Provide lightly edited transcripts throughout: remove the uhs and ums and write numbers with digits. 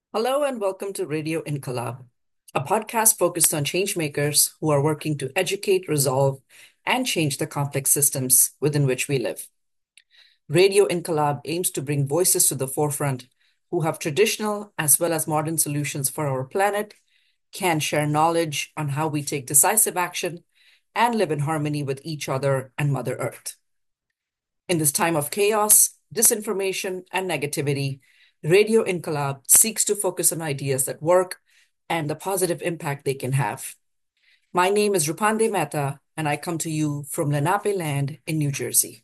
Hello and welcome to Radio Incolab, a podcast focused on change makers who are working to educate, resolve, and change the complex systems within which we live. Radio Incolab aims to bring voices to the forefront who have traditional as well as modern solutions for our planet, can share knowledge on how we take decisive action, and live in harmony with each other and Mother Earth. In this time of chaos, disinformation, and negativity, Radio Incolab seeks to focus on ideas that work and the positive impact they can have. My name is Rupande Mehta, and I come to you from Lenape land in New Jersey.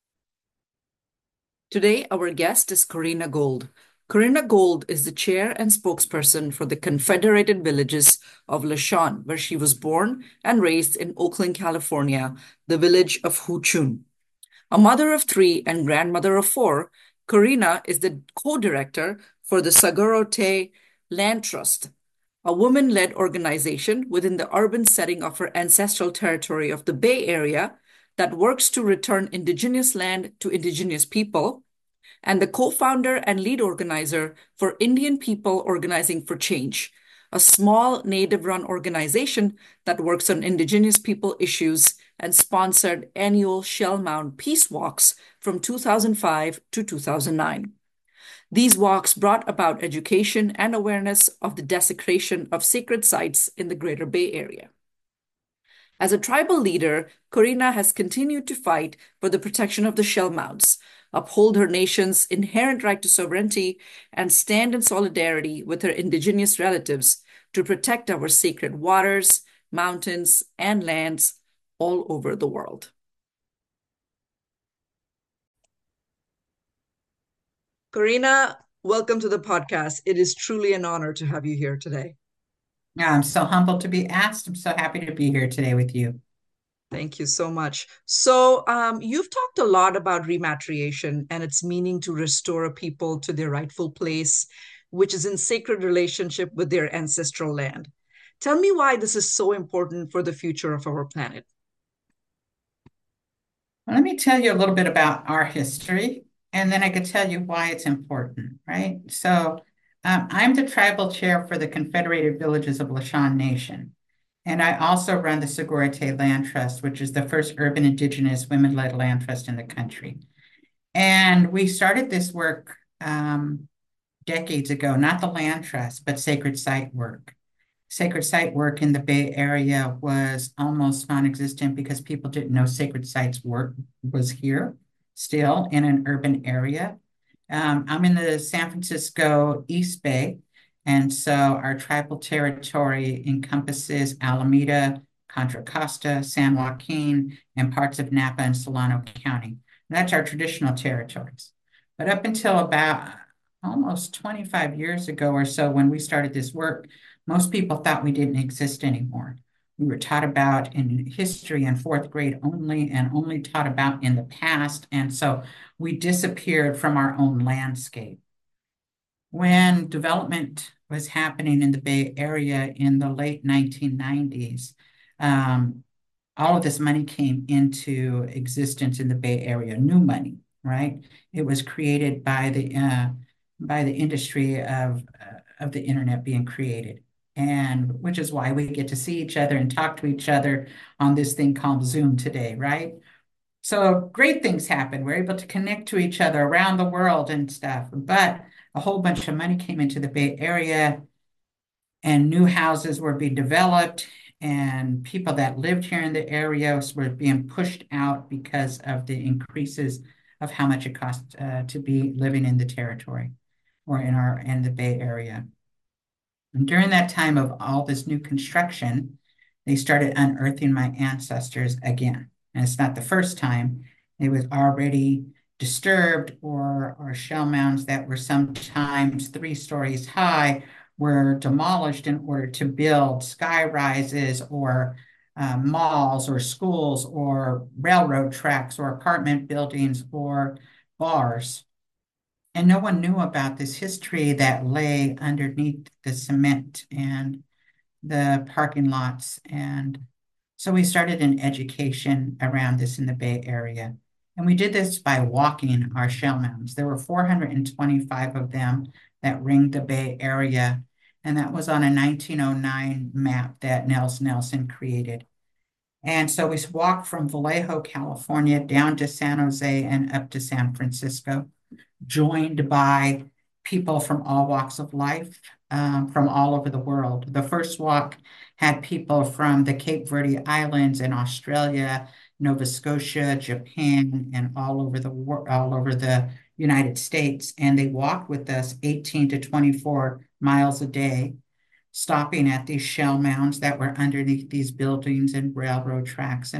Today, our guest is Corrina Gold. Corrina Gold is the chair and spokesperson for the Confederated Villages of Lashawn, where she was born and raised in Oakland, California, the village of Huchun. A mother of three and grandmother of four, Corrina is the co-director for the Sagorote Land Trust, a woman-led organization within the urban setting of her ancestral territory of the Bay Area that works to return indigenous land to indigenous people, and the co-founder and lead organizer for Indian People Organizing for Change, a small native-run organization that works on indigenous people issues and sponsored annual Shell Mound Peace Walks from 2005 to 2009. These walks brought about education and awareness of the desecration of sacred sites in the Greater Bay Area. As a tribal leader, Corrina has continued to fight for the protection of the shell mounds, uphold her nation's inherent right to sovereignty, and stand in solidarity with her indigenous relatives to protect our sacred waters, mountains, and lands all over the world. Corrina, welcome to the podcast. It is truly an honor to have you here today. Yeah, I'm so humbled to be asked. I'm so happy to be here today with you. Thank you so much. So, you've talked a lot about rematriation and its meaning to restore a people to their rightful place, which is in sacred relationship with their ancestral land. Tell me why this is so important for the future of our planet. Let me tell you a little bit about our history, and then I could tell you why it's important, right? I'm the tribal chair for the Confederated Villages of Lashawn Nation, and I also run the Sagorate Land Trust, which is the first urban indigenous women-led land trust in the country. And we started this work decades ago, not the land trust, but sacred site work. Sacred site work in the Bay Area was almost non-existent because people didn't know sacred sites work was here still in an urban area. I'm in the San Francisco East Bay, and so our tribal territory encompasses Alameda, Contra Costa, San Joaquin, and parts of Napa and Solano County. And that's our traditional territories. But up until about almost 25 years ago or so, when we started this work, most people thought we didn't exist anymore. We were taught about in history in fourth grade only, and only taught about in the past. And so we disappeared from our own landscape. When development was happening in the Bay Area in the late 1990s, all of this money came into existence in the Bay Area, new money, right? It was created by the industry of the internet being created, and which is why we get to see each other and talk to each other on this thing called Zoom today, right? So great things happen. We're able to connect to each other around the world and stuff. But a whole bunch of money came into the Bay Area, and new houses were being developed, and people that lived here in the area were being pushed out because of the increases of how much it costs to be living in the territory or in the Bay Area. And during that time of all this new construction, they started unearthing my ancestors again. And it's not the first time. It was already disturbed, or shell mounds that were sometimes 3 stories high were demolished in order to build sky rises or malls or schools or railroad tracks or apartment buildings or bars. And no one knew about this history that lay underneath the cement and the parking lots. And so we started an education around this in the Bay Area. And we did this by walking our shell mounds. There were 425 of them that ringed the Bay Area. And that was on a 1909 map that Nels Nelson created. And so we walked from Vallejo, California, down to San Jose and up to San Francisco, joined by people from all walks of life, from all over the world. The first walk had people from the Cape Verde Islands in Australia, Nova Scotia, Japan, and all over the United States. And they walked with us 18 to 24 miles a day, stopping at these shell mounds that were underneath these buildings and railroad tracks.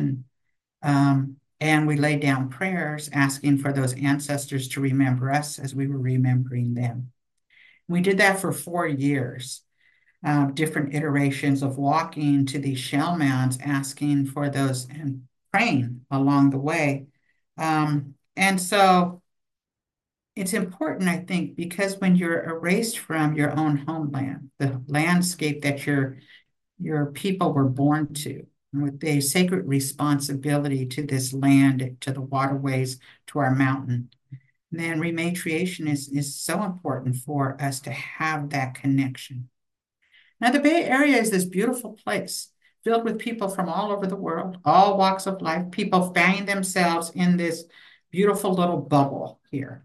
And we laid down prayers asking for those ancestors to remember us as we were remembering them. We did that for 4 years, different iterations of walking to these shell mounds, asking for those and praying along the way. And so it's important, I think, because when you're erased from your own homeland, the landscape that your people were born to, with a sacred responsibility to this land, to the waterways, to our mountain, then rematriation is so important for us to have that connection. Now, the Bay Area is this beautiful place filled with people from all over the world, all walks of life, people finding themselves in this beautiful little bubble here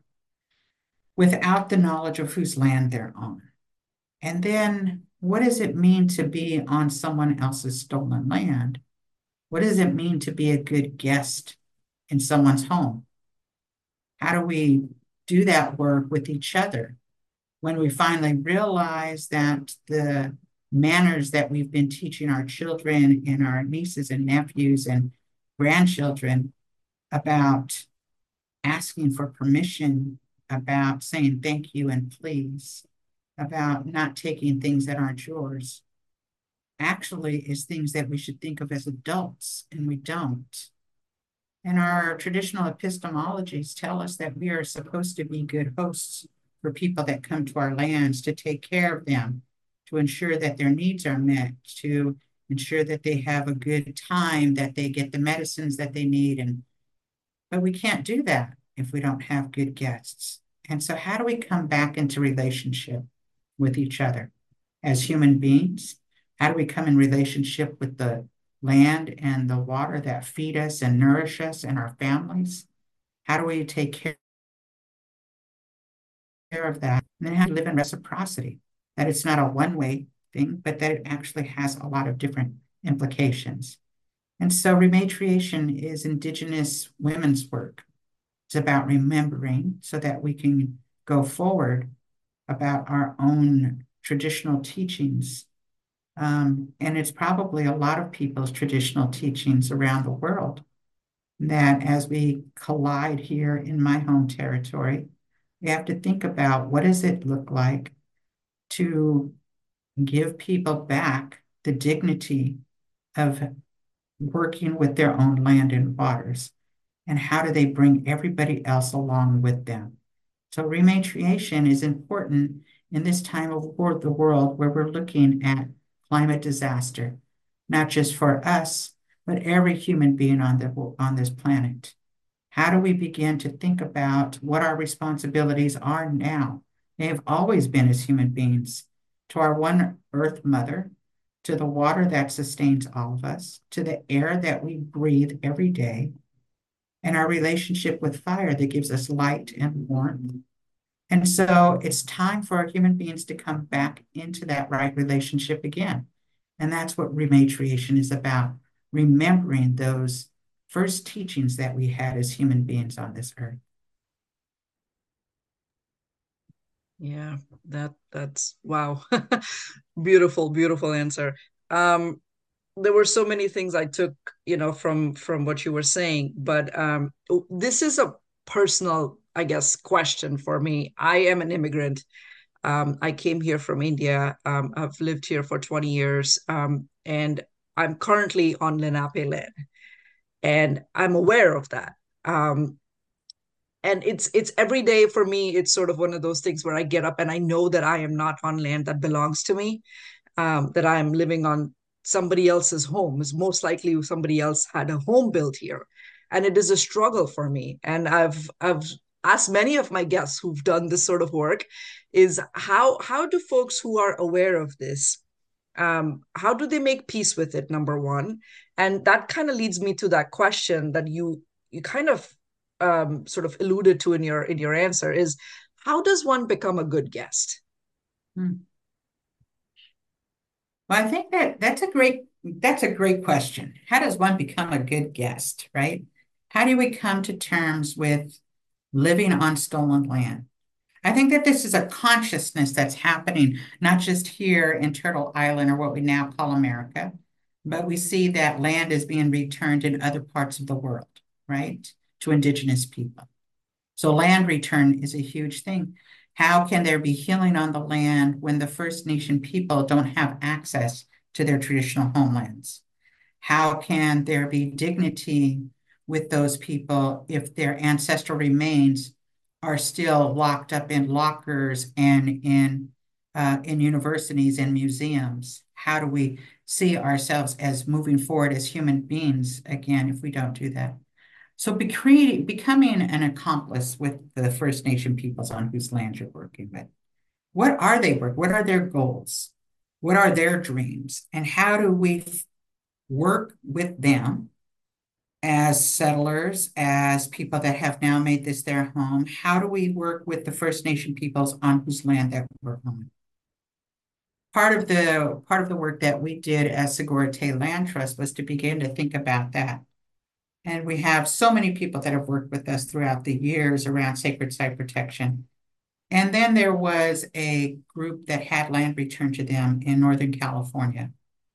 without the knowledge of whose land they're on. And then what does it mean to be on someone else's stolen land? What does it mean to be a good guest in someone's home? How do we do that work with each other when we finally realize that the manners that we've been teaching our children and our nieces and nephews and grandchildren about asking for permission, about saying thank you and please, about not taking things that aren't yours, actually is things that we should think of as adults, and we don't. And our traditional epistemologies tell us that we are supposed to be good hosts for people that come to our lands, to take care of them, to ensure that their needs are met, to ensure that they have a good time, that they get the medicines that they need. But we can't do that if we don't have good guests. And so how do we come back into relationship with each other as human beings? How do we come in relationship with the land and the water that feed us and nourish us and our families? How do we take care of that? And then how do we live in reciprocity? That it's not a one-way thing, but that it actually has a lot of different implications. And so rematriation is Indigenous women's work. It's about remembering so that we can go forward about our own traditional teachings. And it's probably a lot of people's traditional teachings around the world that as we collide here in my home territory, we have to think about what does it look like to give people back the dignity of working with their own land and waters, and how do they bring everybody else along with them? So rematriation is important in this time of the world where we're looking at climate disaster, not just for us, but every human being on this planet. How do we begin to think about what our responsibilities are now? They have always been as human beings to our one Earth Mother, to the water that sustains all of us, to the air that we breathe every day, and our relationship with fire that gives us light and warmth. And so it's time for human beings to come back into that right relationship again. And that's what rematriation is about, remembering those first teachings that we had as human beings on this earth. Yeah, that's wow. Beautiful, beautiful answer. Um, there were so many things I took, from what you were saying, but this is a personal, I guess, question for me. I am an immigrant. I came here from India. I've lived here for 20 years, and I'm currently on Lenape land, and I'm aware of that. And it's every day for me. It's sort of one of those things where I get up and I know that I am not on land that belongs to me, that I am living on somebody else's home. Is most likely somebody else had a home built here, and it is a struggle for me. And ask many of my guests who've done this sort of work is how do folks who are aware of this, how do they make peace with it, number one? And that kind of leads me to that question that you kind of sort of alluded to in your answer is how does one become a good guest? Hmm. Well, I think that's a great question. How does one become a good guest, right? How do we come to terms with living on stolen land? I think that this is a consciousness that's happening, not just here in Turtle Island or what we now call America, but we see that land is being returned in other parts of the world, right, to indigenous people. So land return is a huge thing. How can there be healing on the land when the First Nation people don't have access to their traditional homelands? How can there be dignity with those people if their ancestral remains are still locked up in lockers and in universities and museums? How do we see ourselves as moving forward as human beings again if we don't do that? So becoming an accomplice with the First Nation peoples on whose land you're working with. What are they work? What are their goals? What are their dreams? And how do we work with them as settlers, as people that have now made this their home? How do we work with the First Nation peoples on whose land that we're on? Part of the work that we did as Segura Te Land Trust was to begin to think about that. And we have so many people that have worked with us throughout the years around sacred site protection. And then there was a group that had land returned to them in Northern California,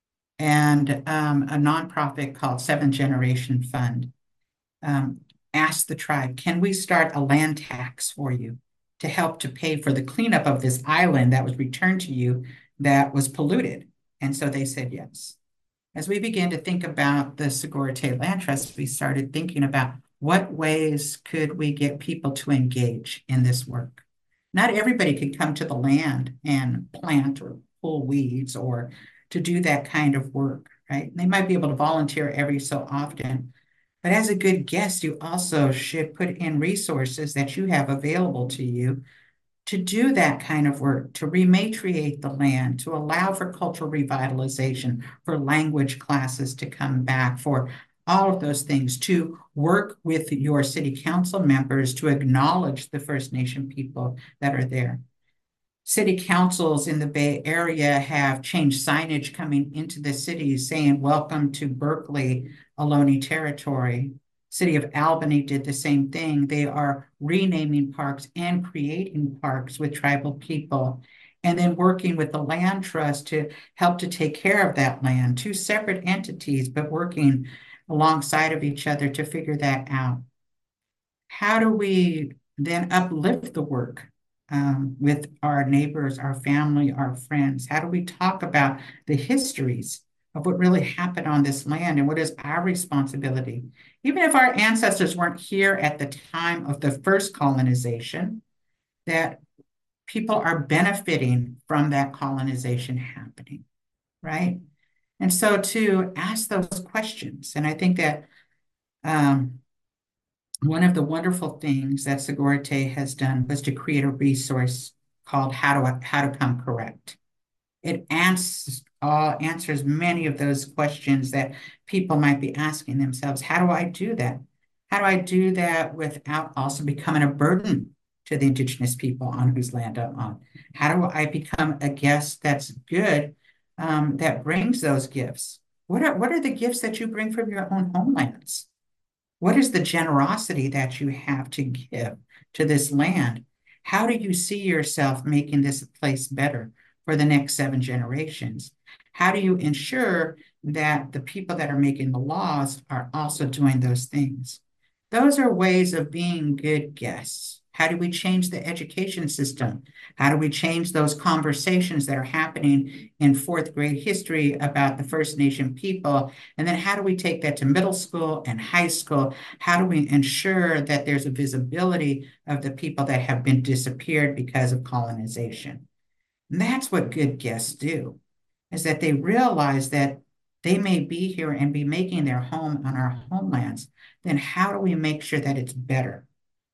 and a nonprofit called Seventh Generation Fund um, asked the tribe, can we start a land tax for you to help to pay for the cleanup of this island that was returned to you that was polluted? And so they said yes. As we began to think about the Segura Te Land Trust, we started thinking about what ways could we get people to engage in this work. Not everybody could come to the land and plant or pull weeds or to do that kind of work, right? They might be able to volunteer every so often. But as a good guest, you also should put in resources that you have available to you to do that kind of work, to rematriate the land, to allow for cultural revitalization, for language classes to come back, for all of those things, to work with your city council members to acknowledge the First Nation people that are there. City councils in the Bay Area have changed signage coming into the city saying, welcome to Berkeley, Ohlone territory. City of Albany did the same thing. They are renaming parks and creating parks with tribal people, and then working with the land trust to help to take care of that land. Two separate entities, but working alongside of each other to figure that out. How do we then uplift the work with our neighbors, our family, our friends? How do we talk about the histories of what really happened on this land and what is our responsibility? Even if our ancestors weren't here at the time of the first colonization, that people are benefiting from that colonization happening, right? And so to ask those questions, and I think that one of the wonderful things that Segura Te has done was to create a resource called How to Come Correct. It answers many of those questions that people might be asking themselves. How do I do that? How do I do that without also becoming a burden to the indigenous people on whose land I'm on? How do I become a guest that's good, that brings those gifts? What are the gifts that you bring from your own homelands? What is the generosity that you have to give to this land? How do you see yourself making this place better for the next 7 generations? How do you ensure that the people that are making the laws are also doing those things? Those are ways of being good guests. How do we change the education system? How do we change those conversations that are happening in fourth grade history about the First Nation people? And then how do we take that to middle school and high school? How do we ensure that there's a visibility of the people that have been disappeared because of colonization? And that's what good guests do, is that they realize that they may be here and be making their home on our homelands. Then how do we make sure that it's better?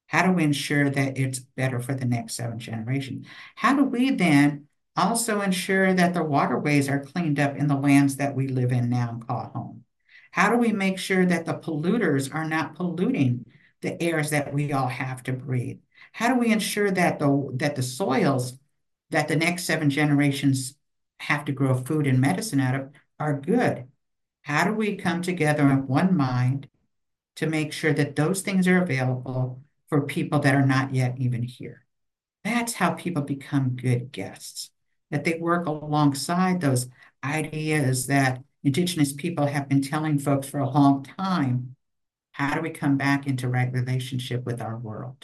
How do we ensure that it's better for the next 7 generations? How do we then also ensure that the waterways are cleaned up in the lands that we live in now and call home? How do we make sure that the polluters are not polluting the airs that we all have to breathe? How do we ensure that the soils that the next 7 generations have to grow food and medicine out of are good? How do we come together in one mind to make sure that those things are available for people that are not yet even here? That's how people become good guests, that they work alongside those ideas that Indigenous people have been telling folks for a long time. How do we come back into right relationship with our world?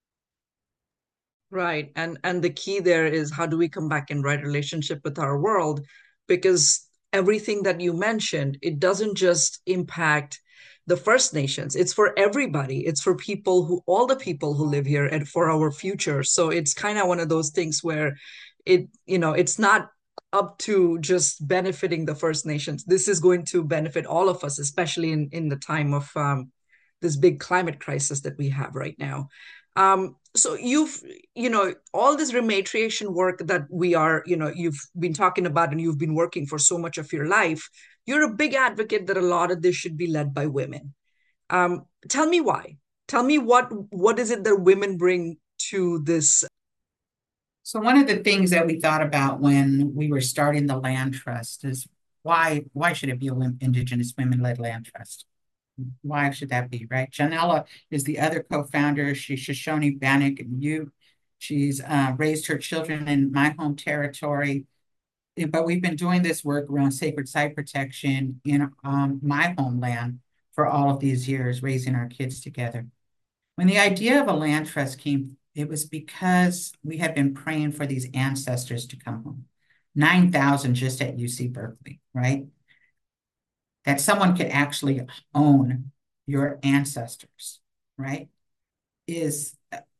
Right. And the key there is how do we come back in right relationship with our world? Because everything that you mentioned, it doesn't just impact the First Nations. It's for everybody. It's for people who all the people who live here and for our future. So it's kind of one of those things where it's not up to just benefiting the First Nations. This is going to benefit all of us, especially in the time of this big climate crisis that we have right now. So all this rematriation work that you've been talking about and you've been working for so much of your life, you're a big advocate that a lot of this should be led by women. Tell me why. Tell me what is it that women bring to this? So one of the things that we thought about when we were starting the land trust is why should it be an Indigenous women-led land trust? Why should that be, right? Janella is the other co-founder. She's Shoshone Bannock and Ute. She's raised her children in my home territory. But we've been doing this work around sacred site protection in my homeland for all of these years, raising our kids together. When the idea of a land trust came, it was because we had been praying for these ancestors to come home. 9,000 just at UC Berkeley, right? That someone could actually own your ancestors, right? Is,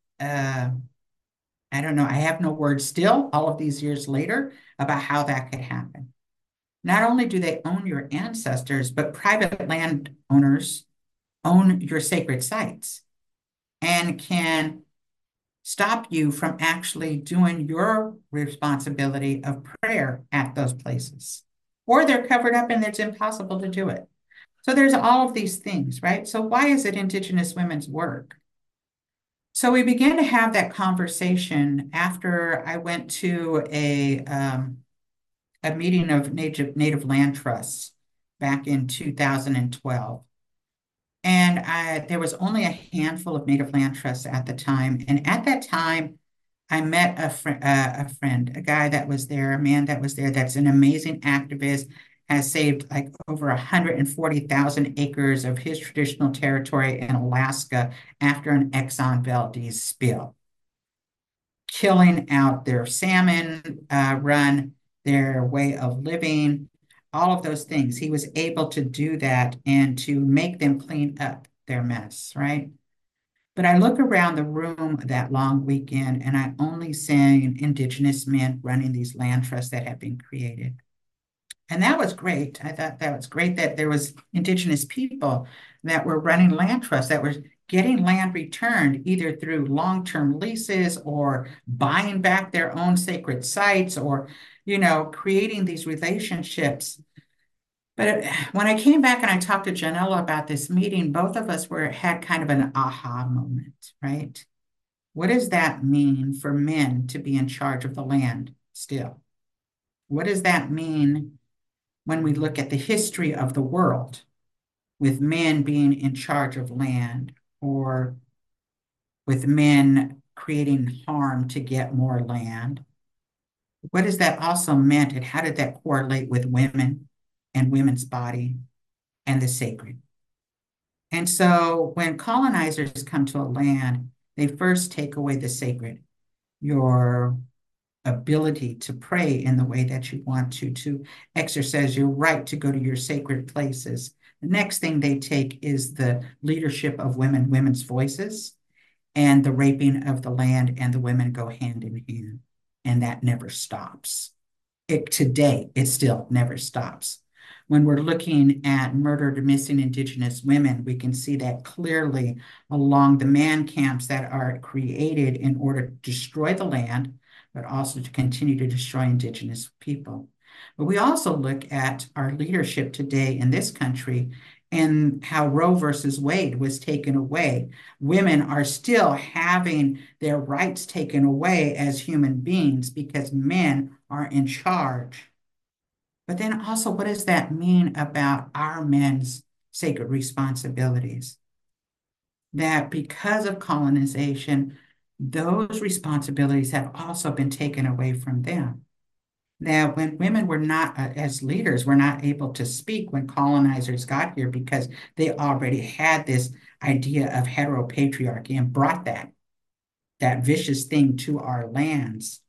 I don't know, I have no words still, all of these years later, about how that could happen. Not only do they own your ancestors, but private landowners own your sacred sites and can stop you from actually doing your responsibility of prayer at those places. Or they're covered up and it's impossible to do it. So there's all of these things, right? So why is it Indigenous women's work? So we began to have that conversation after I went to a meeting of Native Land Trusts back in 2012. And there was only a handful of Native Land Trusts at the time. And at that time, I met a friend, a guy that was there, a man that was there that's an amazing activist, has saved like over 140,000 acres of his traditional territory in Alaska after an Exxon Valdez spill, killing out their salmon run, their way of living, all of those things. He was able to do that and to make them clean up their mess, right? But I look around the room that long weekend and I only see Indigenous men running these land trusts that have been created. And that was great. I thought that was great that there was Indigenous people that were running land trusts, that were getting land returned either through long-term leases or buying back their own sacred sites or, creating these relationships. But when I came back and I talked to Janella about this meeting, both of us had kind of an aha moment, right? What does that mean for men to be in charge of the land still? What does that mean when we look at the history of the world with men being in charge of land or with men creating harm to get more land? What has that also meant and how did that correlate with women and women's body and the sacred? And so when colonizers come to a land, they first take away the sacred, your ability to pray in the way that you want to exercise your right to go to your sacred places. The next thing they take is the leadership of women, women's voices, and the raping of the land, and the women go hand in hand. And that never stops. Today, it still never stops. When we're looking at murdered, missing Indigenous women, we can see that clearly along the man camps that are created in order to destroy the land, but also to continue to destroy Indigenous people. But we also look at our leadership today in this country and how Roe versus Wade was taken away. Women are still having their rights taken away as human beings because men are in charge. But then also, what does that mean about our men's sacred responsibilities? That because of colonization, those responsibilities have also been taken away from them. That when women were not, as leaders, were not able to speak when colonizers got here because they already had this idea of heteropatriarchy and brought that vicious thing to our lands.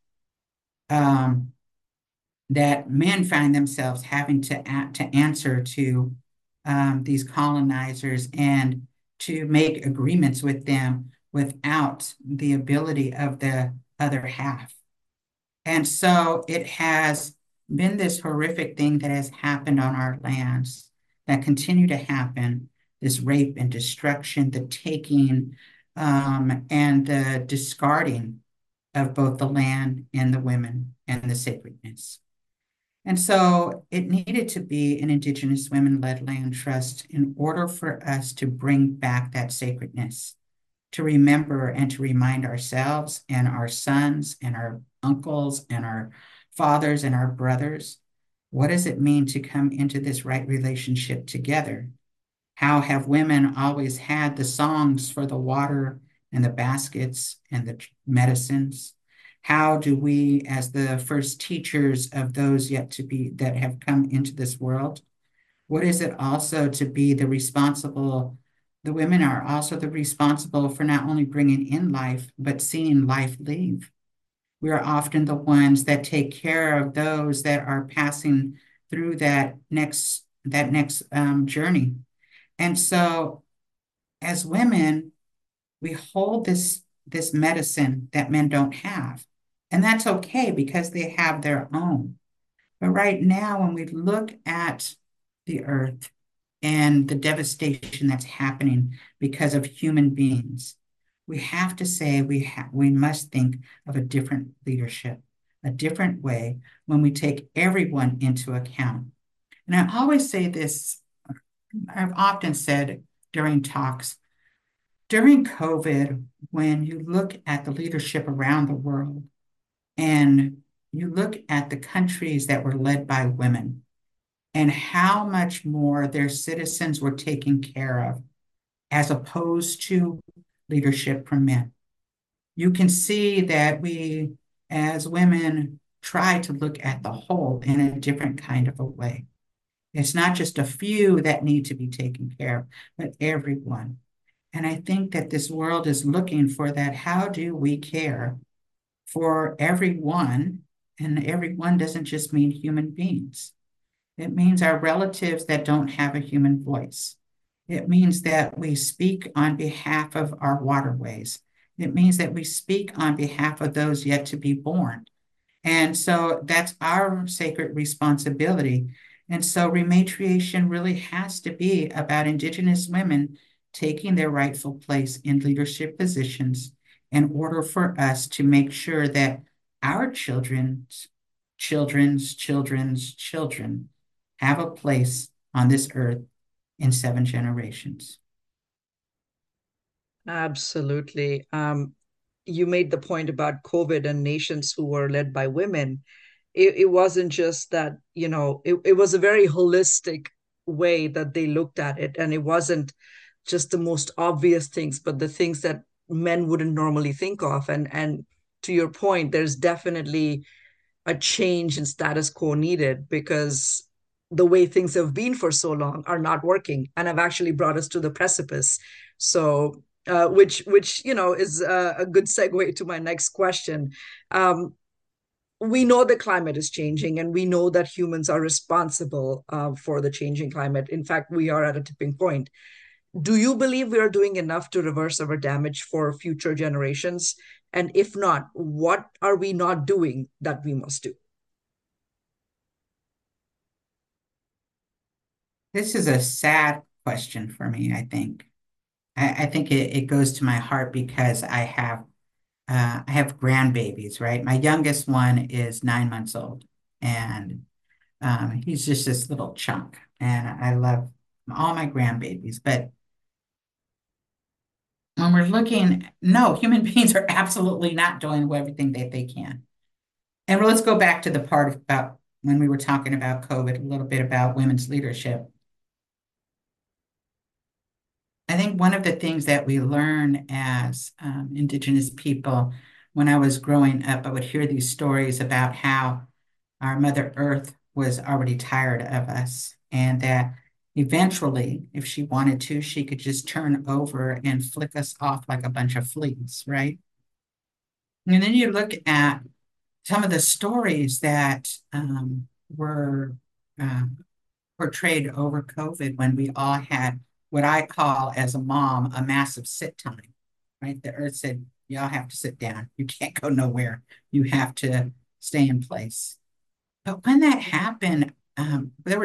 Um, that men find themselves having to answer to these colonizers and to make agreements with them without the ability of the other half. And so it has been this horrific thing that has happened on our lands that continue to happen, this rape and destruction, the taking and the discarding of both the land and the women and the sacredness. And so it needed to be an Indigenous women-led land trust in order for us to bring back that sacredness, to remember and to remind ourselves and our sons and our uncles and our fathers and our brothers, what does it mean to come into this right relationship together? How have women always had the songs for the water and the baskets and the medicines? How do we, as the first teachers of those yet to be that have come into this world, what is it also to be the responsible? The women are also the responsible for not only bringing in life, but seeing life leave. We are often the ones that take care of those that are passing through that next journey. And so, as women, we hold this medicine that men don't have, and that's okay because they have their own. But right now, when we look at the earth and the devastation that's happening because of human beings, we have to say we must think of a different leadership, a different way when we take everyone into account. And I always say this, I've often said during talks, during COVID, when you look at the leadership around the world and you look at the countries that were led by women and how much more their citizens were taken care of as opposed to leadership from men. You can see that we, as women, try to look at the whole in a different kind of a way. It's not just a few that need to be taken care of, but everyone. And I think that this world is looking for that. How do we care for everyone? And everyone doesn't just mean human beings. It means our relatives that don't have a human voice. It means that we speak on behalf of our waterways. It means that we speak on behalf of those yet to be born. And so that's our sacred responsibility. And so rematriation really has to be about Indigenous women taking their rightful place in leadership positions in order for us to make sure that our children's children have a place on this earth in 7 generations. Absolutely. You made the point about COVID and nations who were led by women. It wasn't just that, it was a very holistic way that they looked at it. And it wasn't just the most obvious things, but the things that men wouldn't normally think of. And to your point, there's definitely a change in status quo needed because the way things have been for so long are not working and have actually brought us to the precipice. So, which is a good segue to my next question. We know the climate is changing, and we know that humans are responsible for the changing climate. In fact, we are at a tipping point. Do you believe we are doing enough to reverse our damage for future generations? And if not, what are we not doing that we must do? this is a sad question for me, I think. I think it goes to my heart because I have grandbabies, right? My youngest one is 9 months old, and he's just this little chunk, and I love all my grandbabies. But when we're looking, no, human beings are absolutely not doing everything that they can. And let's go back to the part about when we were talking about COVID, a little bit about women's leadership. I think one of the things that we learn as Indigenous people, when I was growing up, I would hear these stories about how our Mother Earth was already tired of us, and that eventually, if she wanted to, she could just turn over and flick us off like a bunch of fleas, right? And then you look at some of the stories that were uh, portrayed over COVID when we all had what I call, as a mom, a massive sit time, right? The earth said, y'all have to sit down. You can't go nowhere. You have to stay in place. But when that happened, there were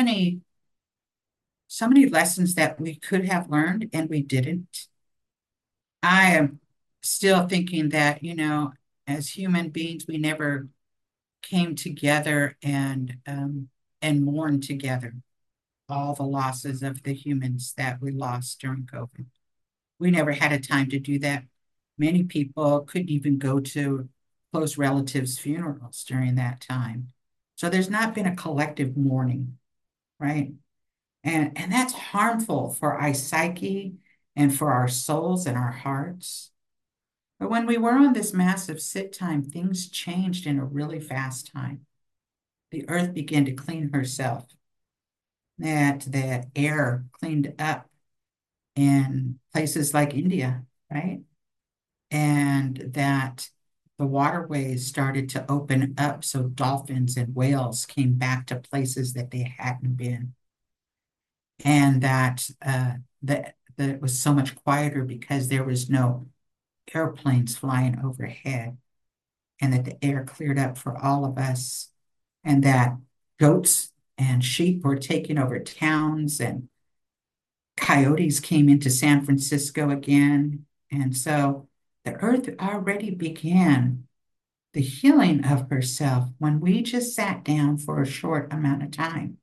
so many lessons that we could have learned and we didn't. I am still thinking that, as human beings, we never came together and mourned together all the losses of the humans that we lost during COVID. We never had a time to do that. Many people couldn't even go to close relatives' funerals during that time. So there's not been a collective mourning, right? And that's harmful for our psyche and for our souls and our hearts. But when we were on this massive sit time, things changed in a really fast time. The earth began to clean herself, that the air cleaned up in places like India, right? And that the waterways started to open up so dolphins and whales came back to places that they hadn't been. And that it was so much quieter because there was no airplanes flying overhead, and that the air cleared up for all of us, and that goats and sheep were taking over towns, and coyotes came into San Francisco again. And so the earth already began the healing of herself when we just sat down for a short amount of time.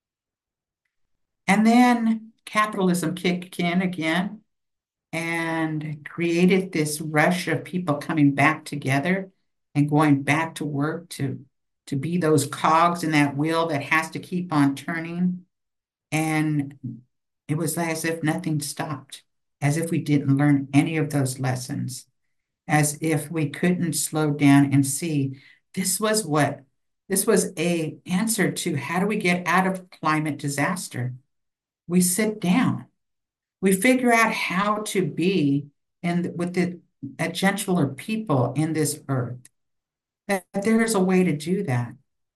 And then capitalism kicked in again and created this rush of people coming back together and going back to work to be those cogs in that wheel that has to keep on turning. And it was as if nothing stopped, as if we didn't learn any of those lessons, as if we couldn't slow down and see this was what this was a answer to how do we get out of climate disaster. We sit down, we figure out how to be with a gentler people in this earth, that there is a way to do that.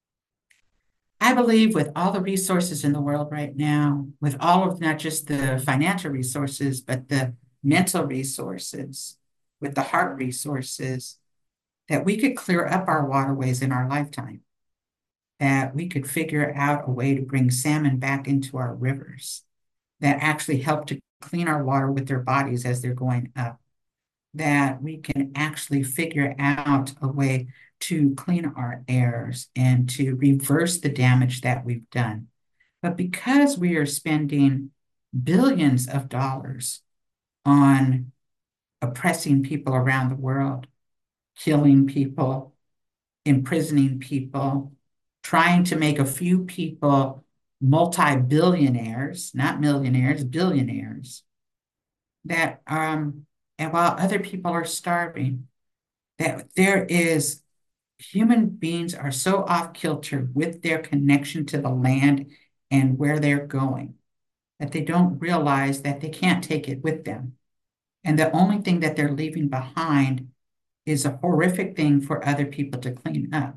I believe with all the resources in the world right now, with all of not just the financial resources, but the mental resources, with the heart resources, that we could clear up our waterways in our lifetime, that we could figure out a way to bring salmon back into our rivers, that actually help to clean our water with their bodies as they're going up, that we can actually figure out a way to clean our airs and to reverse the damage that we've done. But because we are spending billions of dollars on oppressing people around the world, killing people, imprisoning people, trying to make a few people multi-billionaires, not millionaires, billionaires, that and while other people are starving, that there is human beings are so off kilter with their connection to the land and where they're going that they don't realize that they can't take it with them. And the only thing that they're leaving behind is a horrific thing for other people to clean up.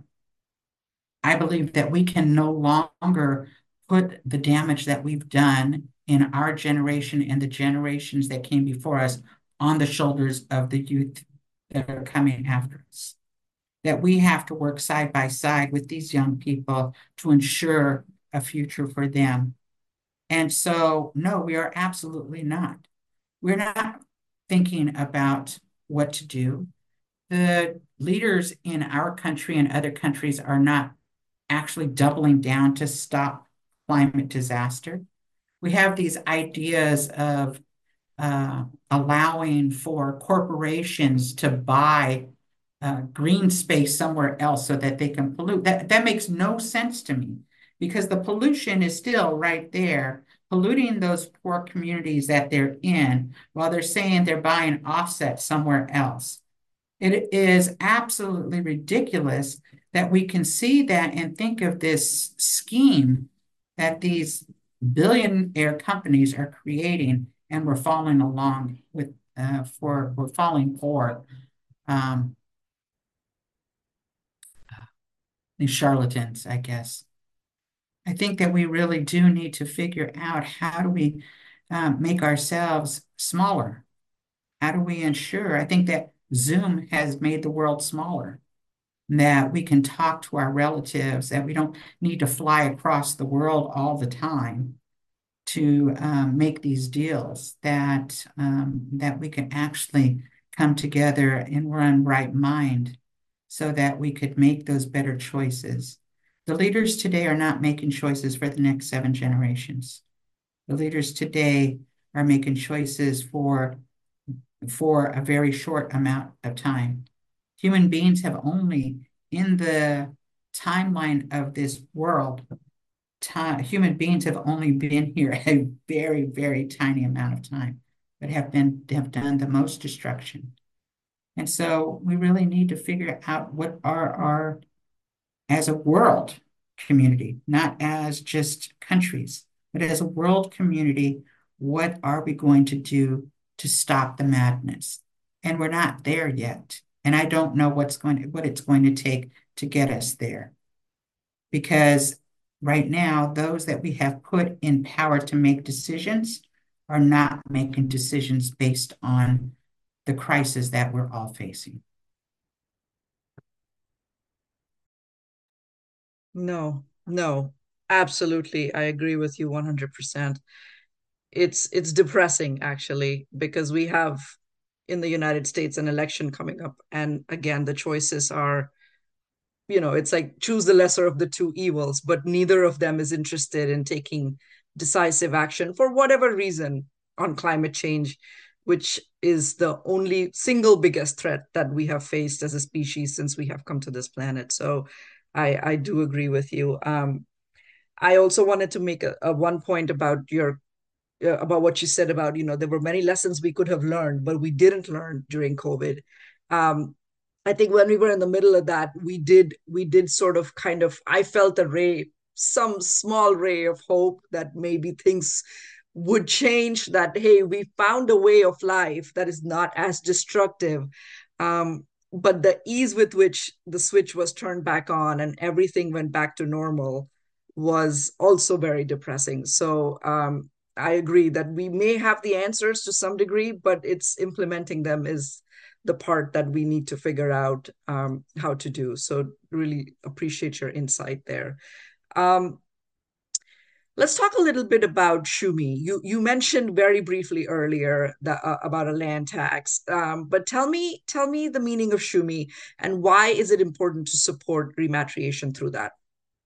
I believe that we can no longer put the damage that we've done in our generation and the generations that came before us on the shoulders of the youth that are coming after us. That we have to work side by side with these young people to ensure a future for them. And so, no, we are absolutely not. We're not thinking about what to do. The leaders in our country and other countries are not actually doubling down to stop climate disaster. We have these ideas of allowing for corporations to buy green space somewhere else so that they can pollute. That makes no sense to me because the pollution is still right there, polluting those poor communities that they're in while they're saying they're buying offsets somewhere else. It is absolutely ridiculous that we can see that and think of this scheme that these billionaire companies are creating, and we're following along with we're falling for um, these charlatans, I guess. I think that we really do need to figure out how do we make ourselves smaller? How do we ensure? I think that Zoom has made the world smaller, that we can talk to our relatives, that we don't need to fly across the world all the time to make these deals, that we can actually come together and we're in right mind so that we could make those better choices. The leaders today are not making choices for the next 7 generations. The leaders today are making choices for a very short amount of time. Human beings have only, in the timeline of this world, human beings have only been here a very, very tiny amount of time, but have done the most destruction. And so we really need to figure out what are our, as a world community, not as just countries, but as a world community, what are we going to do to stop the madness? And we're not there yet. And I don't know what it's going to take to get us there. Because right now, those that we have put in power to make decisions are not making decisions based on the crisis that we're all facing. No, no, absolutely. I agree with you 100%. It's depressing actually because we have in the United States an election coming up, and again the choices are, it's like choose the lesser of the two evils, but neither of them is interested in taking decisive action for whatever reason on climate change, which is the only single biggest threat that we have faced as a species since we have come to this planet. So I do agree with you. I also wanted to make a one point about your about what you said about, there were many lessons we could have learned, but we didn't learn during COVID. Um, I think when we were in the middle of that, we did sort of kind of, I felt a ray, some small ray of hope that maybe things would change, that, hey, we found a way of life that is not as destructive. But the ease with which the switch was turned back on and everything went back to normal was also very depressing. So I agree that we may have the answers to some degree, but it's implementing them is the part that we need to figure out how to do. So really appreciate your insight there. Um, let's talk a little bit about Shumi. You mentioned very briefly earlier that, about a land tax, but tell me the meaning of Shumi and why is it important to support rematriation through that?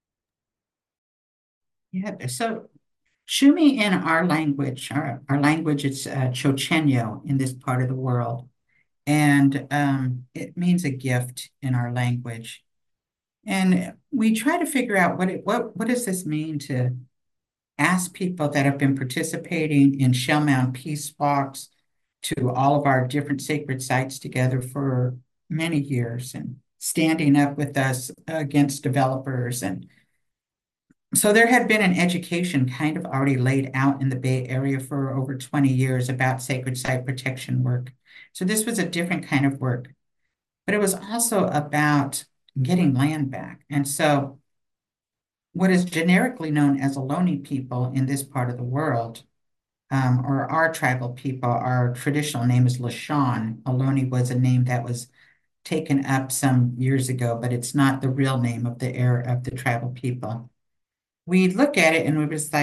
Yeah, so Shumi in our language, it's Chochenyo in this part of the world. And it means a gift in our language. And we try to figure out what does this mean to ask people that have been participating in Shell Mound Peace Walks to all of our different sacred sites together for many years and standing up with us against developers. And so there had been an education kind of already laid out in the Bay Area for over 20 years about sacred site protection work. So this was a different kind of work, but it was also about getting land back. And so what is generically known as Ohlone people in this part of the world, or our tribal people, our traditional name is Lishan. Ohlone was a name that was taken up some years ago, but it's not the real name of the tribal people. We look at it and we was like,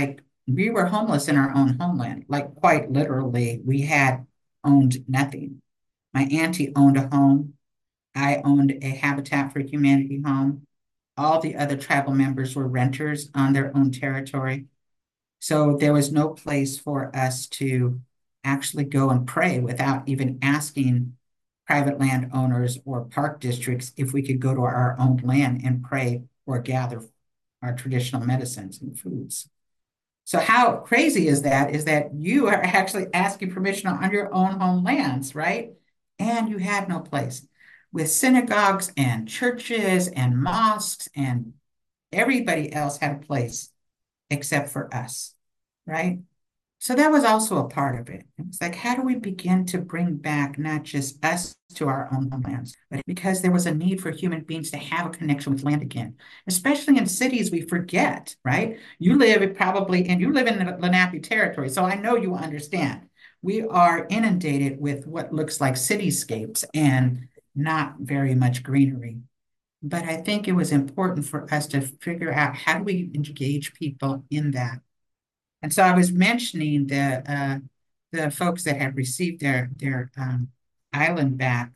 we were homeless in our own homeland. Like quite literally, we had owned nothing. My auntie owned a home. I owned a Habitat for Humanity home. All the other tribal members were renters on their own territory. So there was no place for us to actually go and pray without even asking private landowners or park districts if we could go to our own land and pray or gather our traditional medicines and foods. So how crazy is that? Is that you are actually asking permission on your own homelands, right? And you had no place. With synagogues and churches and mosques and everybody else had a place except for us, right? So that was also a part of it. It was like, how do we begin to bring back not just us to our own homelands, but because there was a need for human beings to have a connection with land again, especially in cities we forget, right? You live probably, and you live in the Lenape territory, so I know you understand. We are inundated with what looks like cityscapes and not very much greenery. But I think it was important for us to figure out how do we engage people in that. And so I was mentioning the folks that had received their island back,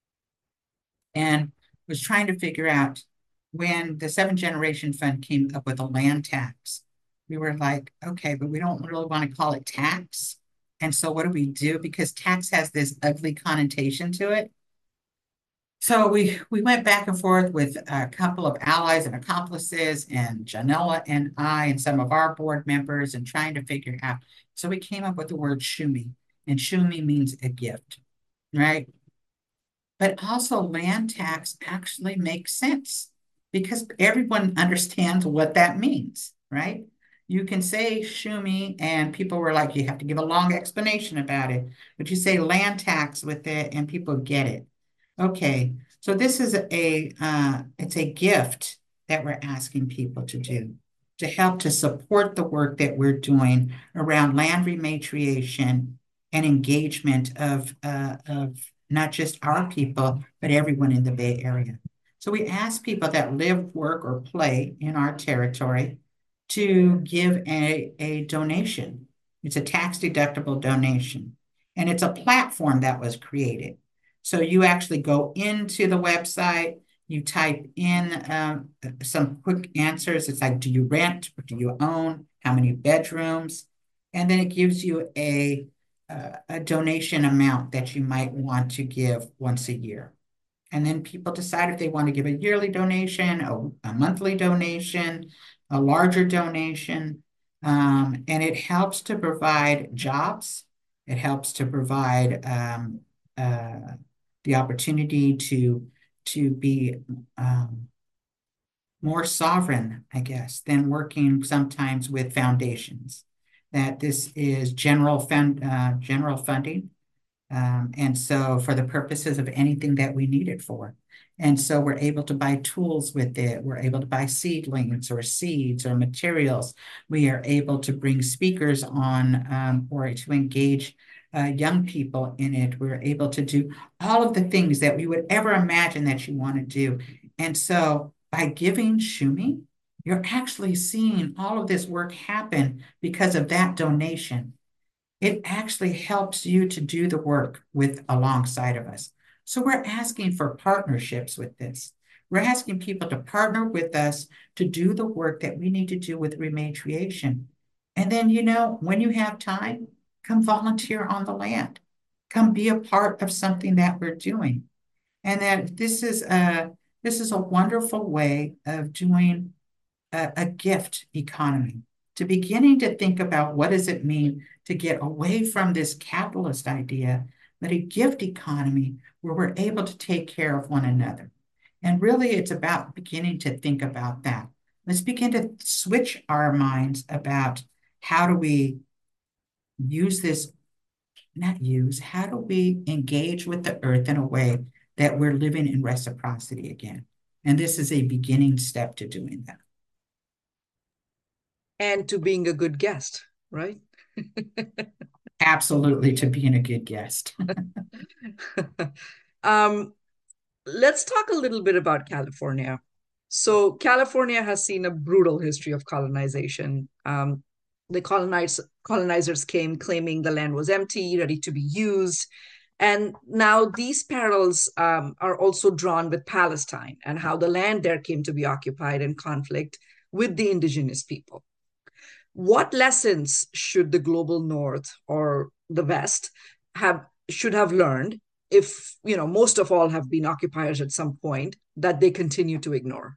and was trying to figure out when the Seven Generation Fund came up with a land tax. We were like, okay, but we don't really want to call it tax. And so what do we do? Because tax has this ugly connotation to it. So we went back and forth with a couple of allies and accomplices, and Janella and I and some of our board members, and trying to figure out. So we came up with the word shumi, and shumi means a gift, right? But also land tax actually makes sense because everyone understands what that means, right? You can say shumi, and people were like, you have to give a long explanation about it, but you say land tax with it, and people get it. Okay, so this is it's a gift that we're asking people to do to help to support the work that we're doing around land rematriation and engagement of not just our people, but everyone in the Bay Area. So we ask people that live, work, or play in our territory to give a donation. It's a tax deductible donation, and it's a platform that was created. So you actually go into the website, you type in some quick answers. It's like, do you rent? Or do you own? How many bedrooms? And then it gives you a donation amount that you might want to give once a year. And then people decide if they want to give a yearly donation, a monthly donation, a larger donation. And it helps to provide jobs. It helps to provide the opportunity to be more sovereign, I guess, than working sometimes with foundations. That this is general funding, and so for the purposes of anything that we need it for. And so we're able to buy tools with it. We're able to buy seedlings or seeds or materials. We are able to bring speakers on or to engage young people in it. We're able to do all of the things that we would ever imagine that you want to do. And so by giving Shumi, you're actually seeing all of this work happen because of that donation. It actually helps you to do the work with alongside of us. So we're asking for partnerships with this. We're asking people to partner with us to do the work that we need to do with rematriation. And then, when you have time, come volunteer on the land. Come be a part of something that we're doing. And that this is a wonderful way of doing a gift economy, to beginning to think about what does it mean to get away from this capitalist idea, but a gift economy where we're able to take care of one another. And really, it's about beginning to think about that. Let's begin to switch our minds about how do we use this, not use, how do we engage with the earth in a way that we're living in reciprocity again? And this is a beginning step to doing that. And to being a good guest, right? Absolutely, to being a good guest. um, let's talk a little bit about California. So, California has seen a brutal history of colonization. The colonizers came claiming the land was empty, ready to be used. And now these parallels are also drawn with Palestine and how the land there came to be occupied in conflict with the indigenous people. What lessons should the global north or the west have should have learned if, most of all have been occupiers at some point that they continue to ignore?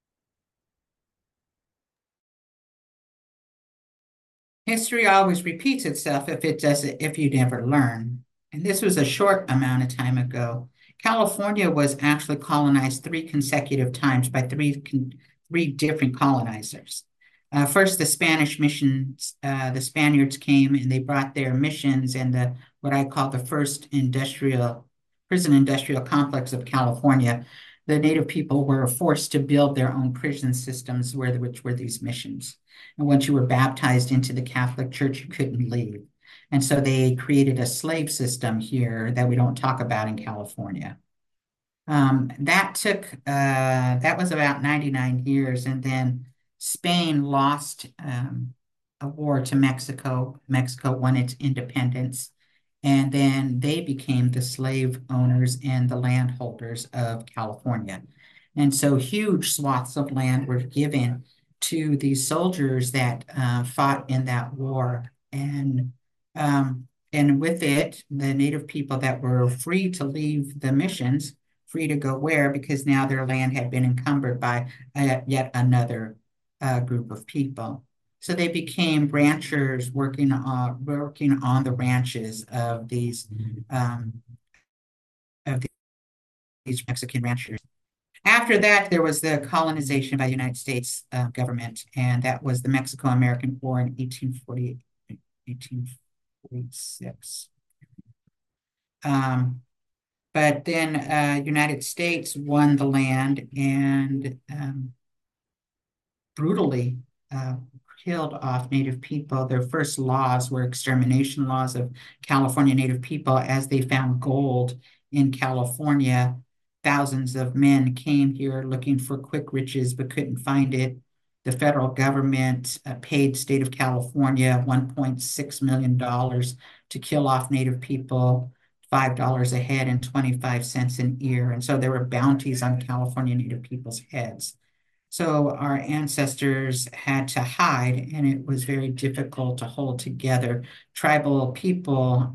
History always repeats itself if you never learn. And this was a short amount of time ago. California was actually colonized three consecutive times by three different colonizers. First, the Spanish missions, the Spaniards came and they brought their missions and what I call the first prison industrial complex of California. The native people were forced to build their own prison systems, which were these missions. And once you were baptized into the Catholic Church, you couldn't leave. And so they created a slave system here that we don't talk about in California. That was about 99 years. And then Spain lost a war to Mexico. Mexico won its independence. And then they became the slave owners and the landholders of California. And so huge swaths of land were given to these soldiers that fought in that war. And with it, the native people that were free to leave the missions, free to go where, because now their land had been encumbered by yet another group of people. So they became ranchers working on the ranches of these Mexican ranchers. After that, there was the colonization by the United States government, and that was the Mexico-American War in 1846. But then United States won the land and brutally killed off Native people. Their first laws were extermination laws of California Native people as they found gold in California. Thousands of men came here looking for quick riches but couldn't find it. The federal government paid state of California $1.6 million to kill off Native people, $5 a head and 25 cents an ear. And so there were bounties on California Native people's heads. So our ancestors had to hide, and it was very difficult to hold together tribal people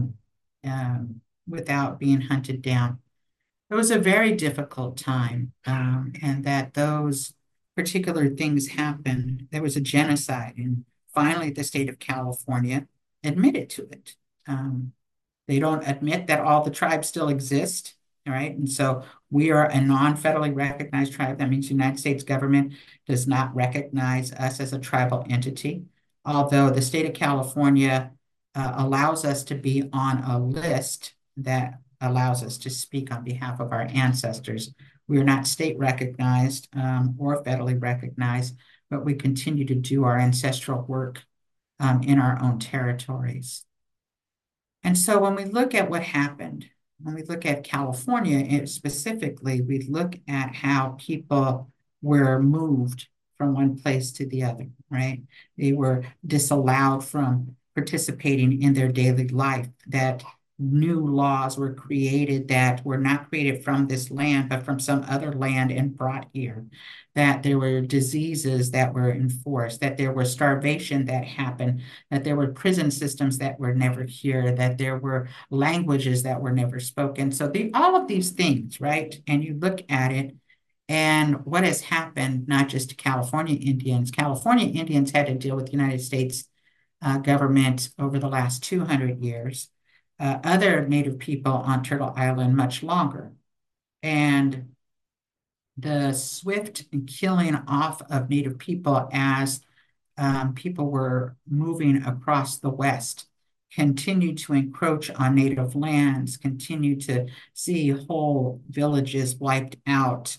without being hunted down. It was a very difficult time, and that those particular things happened. There was a genocide, and finally the state of California admitted to it. They don't admit that all the tribes still exist, all right? And so we are a non-federally recognized tribe. That means the United States government does not recognize us as a tribal entity, although the state of California allows us to be on a list that allows us to speak on behalf of our ancestors. We are not state recognized or federally recognized, but we continue to do our ancestral work in our own territories. And so when we look at what happened, when we look at California specifically, we look at how people were moved from one place to the other, right? They were disallowed from participating in their daily life, that new laws were created that were not created from this land, but from some other land and brought here, that there were diseases that were enforced, that there was starvation that happened, that there were prison systems that were never here, that there were languages that were never spoken. So all of these things, right? And you look at it, and what has happened, not just to California Indians had to deal with the United States government over the last 200 years. Other Native people on Turtle Island much longer. And the swift killing off of Native people as people were moving across the West continued to encroach on Native lands, continued to see whole villages wiped out.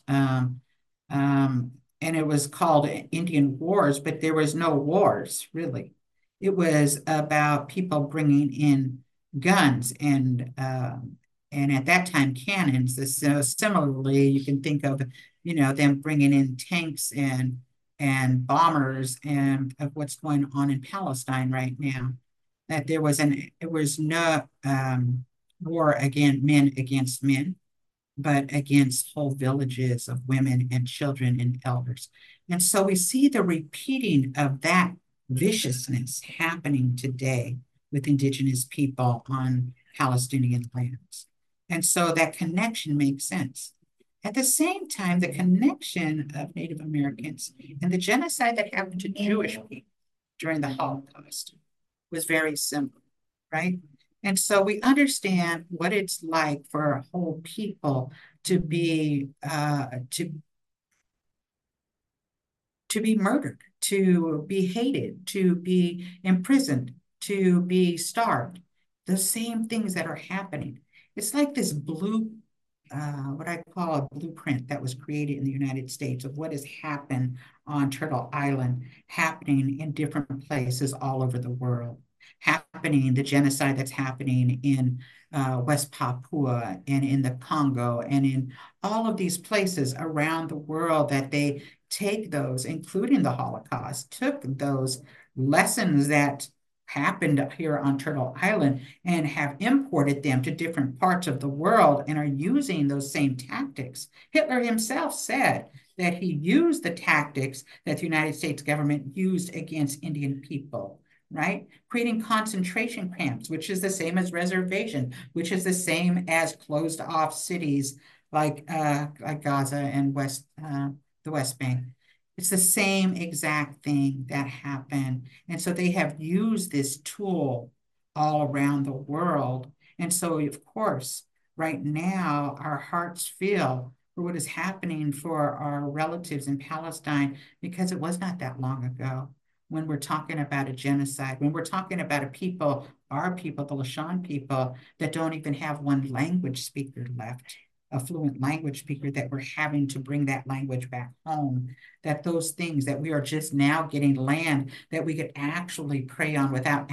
And it was called Indian Wars, but there was no wars, really. It was about people bringing in guns and at that time cannons. So similarly, you can think of them bringing in tanks and bombers and of what's going on in Palestine right now. That it was no war against men, but against whole villages of women and children and elders. And so we see the repeating of that viciousness happening today with indigenous people on Palestinian lands. And so that connection makes sense. At the same time, the connection of Native Americans and the genocide that happened to Jewish people during the Holocaust was very similar, right? And so we understand what it's like for a whole people to be to be murdered, to be hated, to be imprisoned, to be starved. The same things that are happening. It's like this what I call a blueprint that was created in the United States of what has happened on Turtle Island, happening in different places all over the world, happening, the genocide that's happening in West Papua and in the Congo and in all of these places around the world that they take those, including the Holocaust, took those lessons that happened here on Turtle Island and have imported them to different parts of the world and are using those same tactics. Hitler himself said that he used the tactics that the United States government used against Indian people, right? Creating concentration camps, which is the same as reservation, which is the same as closed off cities like Gaza and the West Bank. It's the same exact thing that happened. And so they have used this tool all around the world. And so, of course, right now, our hearts feel for what is happening for our relatives in Palestine because it was not that long ago when we're talking about a genocide, when we're talking about a people, our people, the Lashan people, that don't even have one language speaker left, a fluent language speaker, that we're having to bring that language back home, that those things that we are just now getting land that we could actually prey on without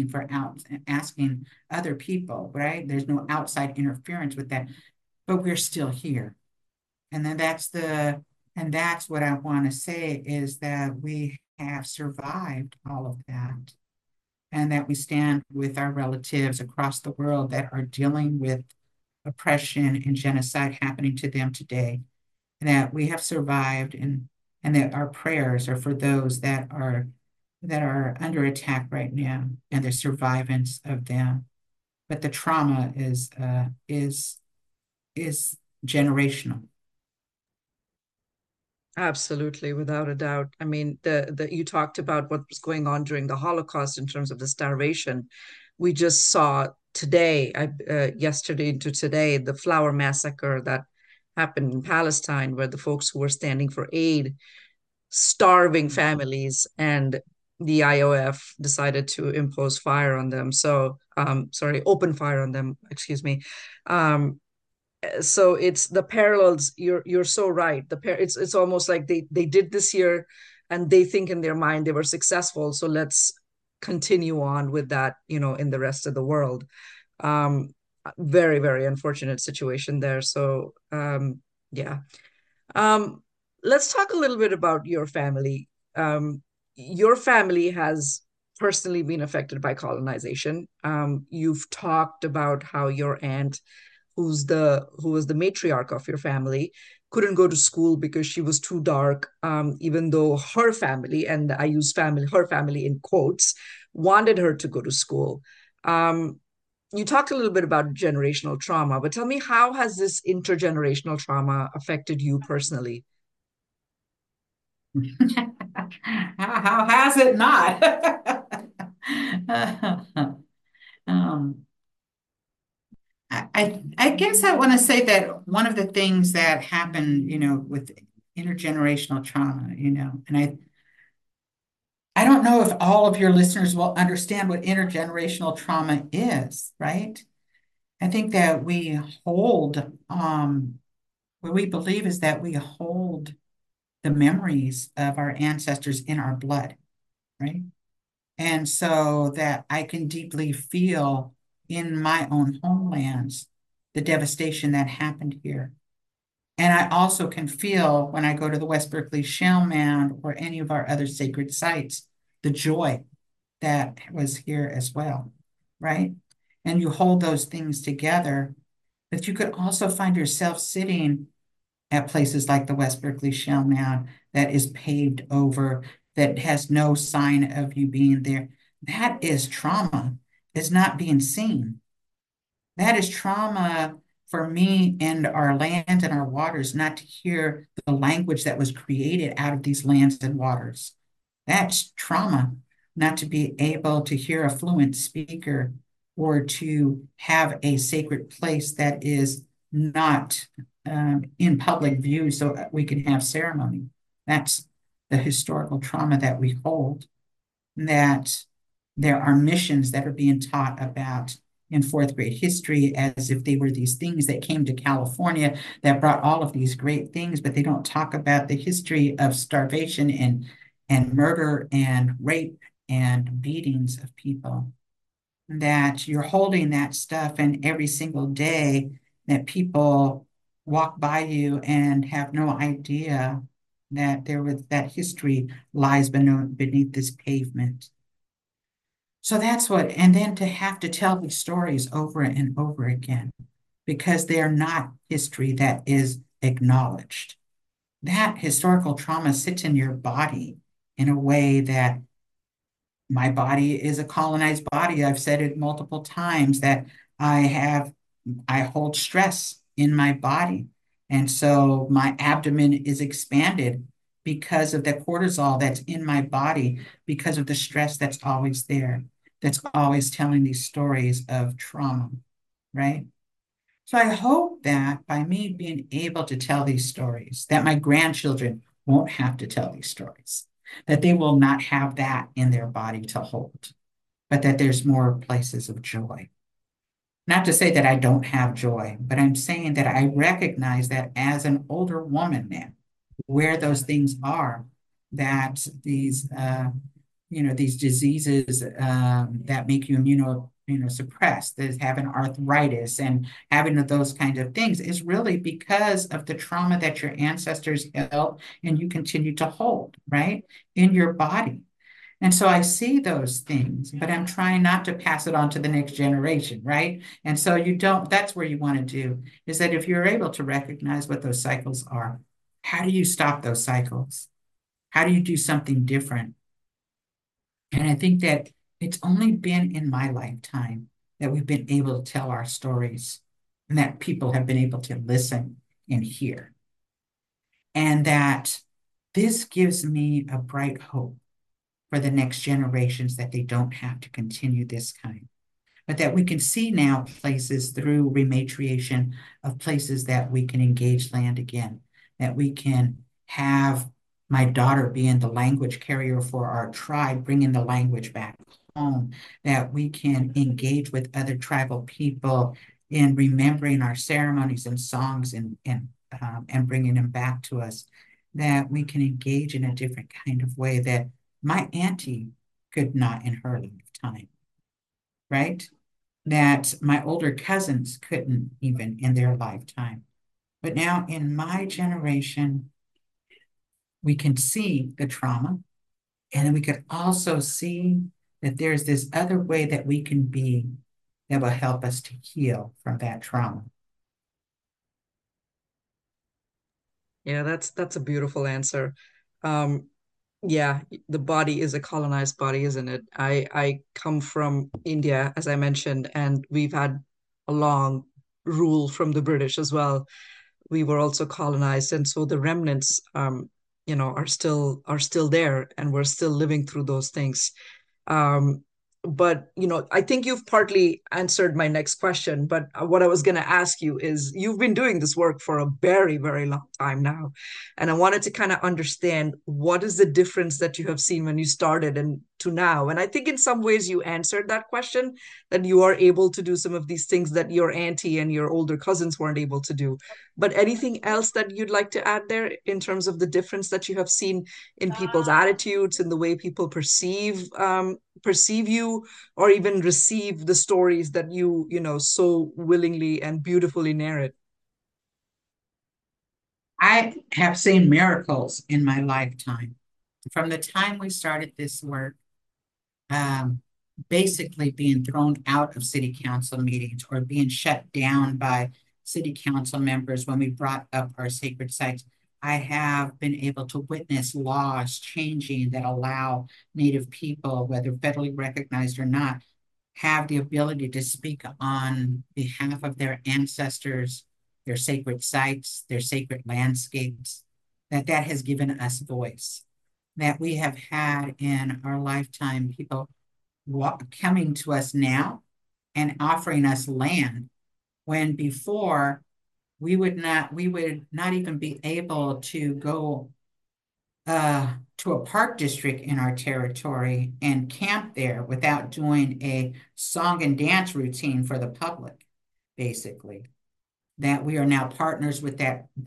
asking other people, right? There's no outside interference with that, but we're still here. And then that's what I want to say is that we have survived all of that and that we stand with our relatives across the world that are dealing with oppression and genocide happening to them today, and that we have survived, and that our prayers are for those that are under attack right now and the survivance of them. But the trauma is generational. Absolutely, without a doubt. I mean, the you talked about what was going on during the Holocaust in terms of the starvation. We just saw today, yesterday into today, the flower massacre that happened in Palestine, where the folks who were standing for aid, starving families, and the IOF decided to impose fire on them. So, sorry, open fire on them, excuse me. Um, so it's the parallels. You're so right. It's almost like they did this year, and they think in their mind they were successful. So let's continue on with that, in the rest of the world. Um, Very, very unfortunate situation there. So yeah. Um, let's talk a little bit about your family. Your family has personally been affected by colonization. You've talked about how your aunt, who was the matriarch of your family, couldn't go to school because she was too dark, even though her family, and I use her family in quotes, wanted her to go to school. Um, you talked a little bit about generational trauma, but tell me, how has this intergenerational trauma affected you personally? How has it not? um, I guess I want to say that one of the things that happened, with intergenerational trauma, and I don't know if all of your listeners will understand what intergenerational trauma is, right? I think that what we believe is that we hold the memories of our ancestors in our blood, right? And so that I can deeply feel in my own homelands the devastation that happened here. And I also can feel when I go to the West Berkeley Shell Mound or any of our other sacred sites, the joy that was here as well, right? And you hold those things together, but you could also find yourself sitting at places like the West Berkeley Shell Mound that is paved over, that has no sign of you being there. That is trauma, is not being seen. That is trauma for me and our land and our waters, not to hear the language that was created out of these lands and waters. That's trauma, not to be able to hear a fluent speaker or to have a sacred place that is not in public view so we can have ceremony. That's the historical trauma that we hold, that there are missions that are being taught about in fourth grade history as if they were these things that came to California that brought all of these great things, but they don't talk about the history of starvation and murder and rape and beatings of people. That you're holding that stuff, and every single day that people walk by you and have no idea that there was that history lies beneath this pavement. So that's what, and then to have to tell these stories over and over again because they are not history that is acknowledged. That historical trauma sits in your body in a way that my body is a colonized body. I've said it multiple times that I have, I hold stress in my body. And so my abdomen is expanded because of the cortisol that's in my body, because of the stress that's always there, that's always telling these stories of trauma, right? So I hope that by me being able to tell these stories, that my grandchildren won't have to tell these stories, that they will not have that in their body to hold, but that there's more places of joy. Not to say that I don't have joy, but I'm saying that I recognize that as an older woman now, where those things are, that these diseases that make you suppressed, that having arthritis and having those kinds of things is really because of the trauma that your ancestors held and you continue to hold, right, in your body. And so I see those things, but I'm trying not to pass it on to the next generation, right? And so you don't, that's where you want to do is that if you're able to recognize what those cycles are, how do you stop those cycles? How do you do something different? And I think that it's only been in my lifetime that we've been able to tell our stories and that people have been able to listen and hear. And that this gives me a bright hope for the next generations that they don't have to continue this kind, but that we can see now places through rematriation of places that we can engage land again, that we can have my daughter being the language carrier for our tribe, bringing the language back home, that we can engage with other tribal people in remembering our ceremonies and songs and bringing them back to us, that we can engage in a different kind of way that my auntie could not in her lifetime, right? That my older cousins couldn't even in their lifetime. But now in my generation, we can see the trauma, and then we could also see that there's this other way that we can be that will help us to heal from that trauma. Yeah, that's a beautiful answer. Um, yeah, the body is a colonized body, isn't it? I come from India, as I mentioned, and we've had a long rule from the British as well. We were also colonized, and so the remnants, are still there, and we're still living through those things. Um, but I think you've partly answered my next question. But what I was going to ask you is, you've been doing this work for a very, very long time now, and I wanted to kind of understand what is the difference that you have seen when you started and to now. And I think in some ways you answered that question, that you are able to do some of these things that your auntie and your older cousins weren't able to do. But anything else that you'd like to add there in terms of the difference that you have seen in people's attitudes, in the way people perceive you, or even receive the stories that you so willingly and beautifully narrate? I have seen miracles in my lifetime. From the time we started this work, um, basically being thrown out of city council meetings or being shut down by city council members when we brought up our sacred sites. I have been able to witness laws changing that allow Native people, whether federally recognized or not, have the ability to speak on behalf of their ancestors, their sacred sites, their sacred landscapes, that has given us voice. That we have had in our lifetime people coming to us now and offering us land when before we would not even be able to go to a park district in our territory and camp there without doing a song and dance routine for the public, basically. That we are now partners with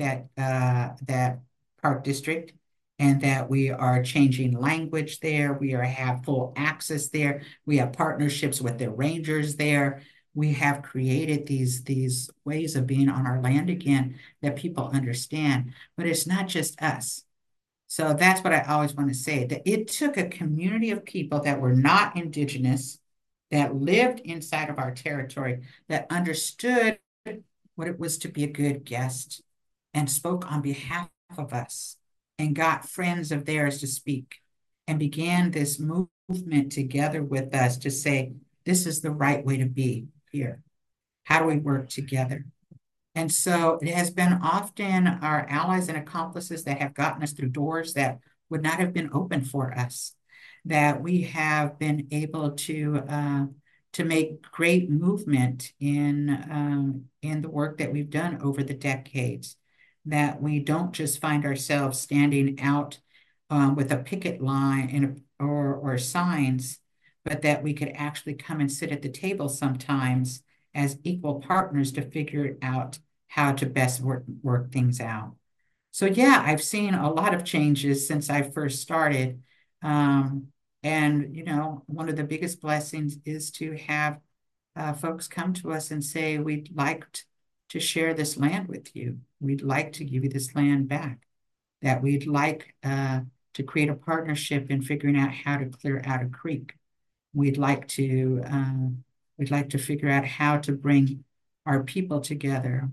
that park district, and that we are changing language there. We are have full access there. We have partnerships with the rangers there. We have created these ways of being on our land again that people understand. But it's not just us. So that's what I always want to say, that it took a community of people that were not indigenous, that lived inside of our territory, that understood what it was to be a good guest and spoke on behalf of us and got friends of theirs to speak and began this movement together with us to say, this is the right way to be here. How do we work together? And so it has been often our allies and accomplices that have gotten us through doors that would not have been open for us, that we have been able to make great movement in the work that we've done over the decades, that we don't just find ourselves standing out with a picket line or signs, but that we could actually come and sit at the table sometimes as equal partners to figure out how to best work things out. So yeah, I've seen a lot of changes since I first started. And one of the biggest blessings is to have folks come to us and say, we'd like to share this land with you. We'd like to give you this land back. That we'd like to create a partnership in figuring out how to clear out a creek. We'd like to figure out how to bring our people together.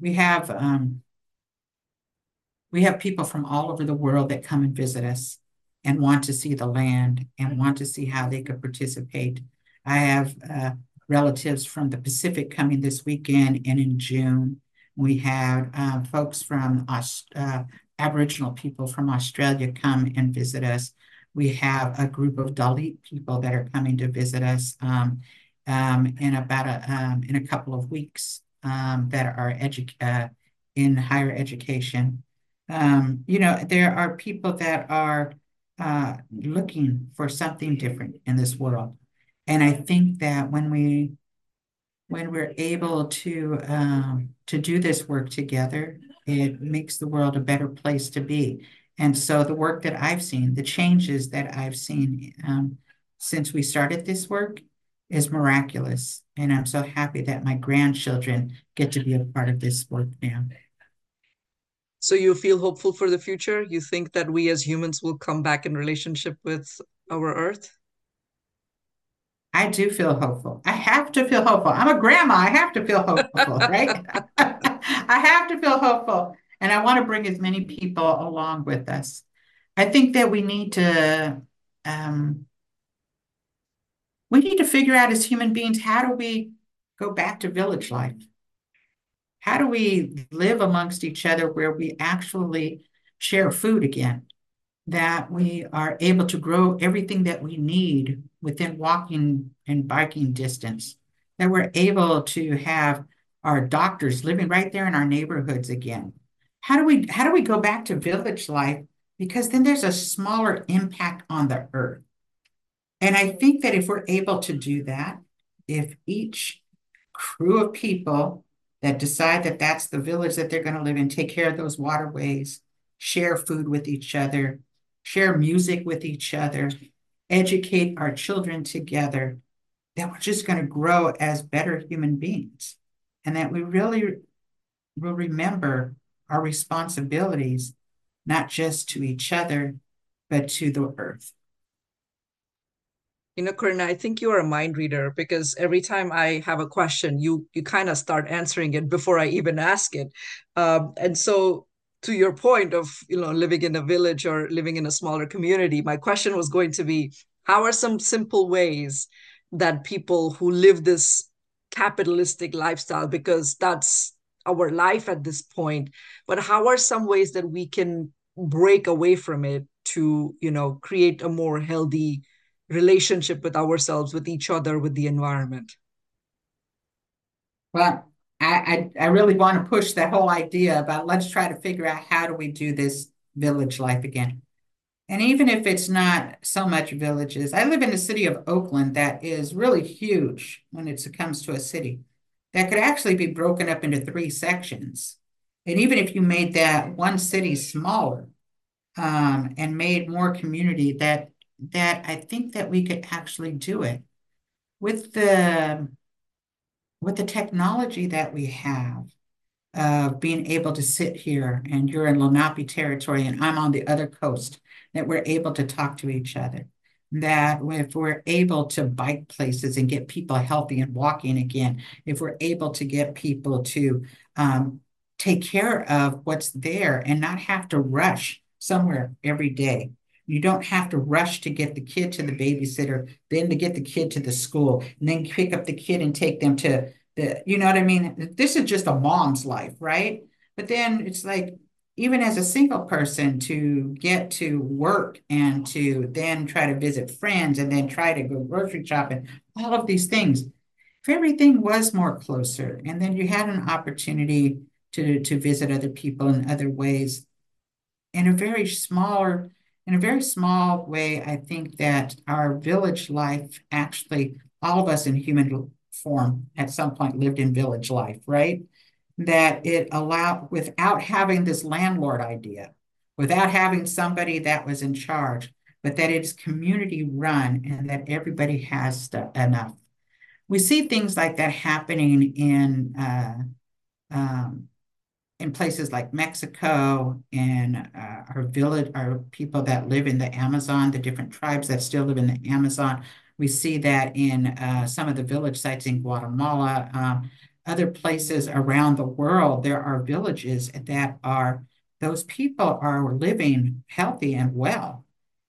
We have people from all over the world that come and visit us and want to see the land and want to see how they could participate. I have relatives from the Pacific coming this weekend, and in June we had folks from Aboriginal people from Australia come and visit us. We have a group of Dalit people that are coming to visit us in a couple of weeks that are in higher education. There are people that are looking for something different in this world, and I think that when we're able to do this work together, it makes the world a better place to be. And so the work that I've seen, the changes that I've seen since we started this work is miraculous. And I'm so happy that my grandchildren get to be a part of this work now. So you feel hopeful for the future? You think that we as humans will come back in relationship with our Earth? I do feel hopeful. I have to feel hopeful. I'm a grandma. I have to feel hopeful, right? I have to feel hopeful. And I want to bring as many people along with us. I think that um, we need to figure out as human beings, how do we go back to village life? How do we live amongst each other where we actually share food again? That we are able to grow everything that we need within walking and biking distance, that we're able to have our doctors living right there in our neighborhoods again. How do we go back to village life? Because then there's a smaller impact on the earth. And I think that if we're able to do that, if each crew of people that decide that that's the village that they're going to live in, take care of those waterways, share food with each other, share music with each other, educate our children together, that we're just going to grow as better human beings. And that we really will remember our responsibilities, not just to each other, but to the earth. Karina, I think you are a mind reader because every time I have a question, you kind of start answering it before I even ask it. And so, to your point of living in a village or living in a smaller community, my question was going to be, how are some simple ways that people who live this capitalistic lifestyle, because that's our life at this point, but how are some ways that we can break away from it to create a more healthy relationship with ourselves, with each other, with the environment? Well, I really want to push that whole idea about let's try to figure out how do we do this village life again. And even if it's not so much villages, I live in the city of Oakland that is really huge when it comes to a city that could actually be broken up into three sections. And even if you made that one city smaller, and made more community, that I think that we could actually do it with the technology that we have of being able to sit here and you're in Lenape territory and I'm on the other coast, that we're able to talk to each other. That if we're able to bike places and get people healthy and walking again, if we're able to get people to take care of what's there and not have to rush somewhere every day. You don't have to rush to get the kid to the babysitter, then to get the kid to the school, and then pick up the kid and take them to you know what I mean? This is just a mom's life, right? But then it's like, even as a single person, to get to work and to then try to visit friends and then try to go grocery shopping, all of these things. If everything was more closer, and then you had an opportunity to visit other people in other ways, in a very smaller, in a very small way, I think that our village life actually, all of us in human form at some point lived in village life, right? That it allowed, without having this landlord idea, without having somebody that was in charge, but that it's community run and that everybody has enough. We see things like that happening um, in places like Mexico and our village, our people that live in the Amazon, the different tribes that still live in the Amazon. We see that in some of the village sites in Guatemala, other places around the world. There are villages that are, those people are living healthy and well